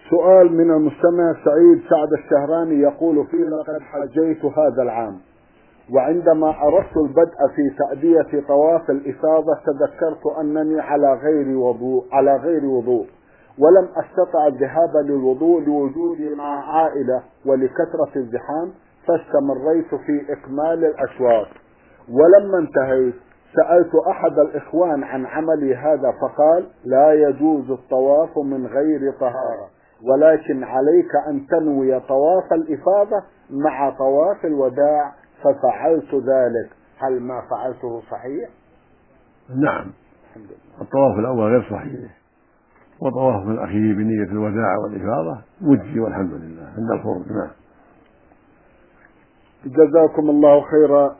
سؤال من المستمع سعيد سعد الشهراني يقول فيه: لقد حجيت هذا العام، وعندما أردت البدء في تأدية طواف الإفاضة تذكرت أنني على غير وضوء ولم أستطع الذهاب للوضوء لوجودي مع عائلة ولكثرة الزحام، فاستمريت في إكمال الأشواط. ولما انتهيت سألت أحد الإخوان عن عملي هذا فقال: لا يجوز الطواف من غير طهارة، ولكن عليك أن تنوي طواف الإفاضة مع طواف الوداع، ففعلت ذلك. هل ما فعلته صحيح؟ نعم، الطواف الأول غير صحيح، وطواف الأخير بنية الوداع والإفاضة مجزي والحمد لله عند الخروج. نعم. جزاكم الله خيرا.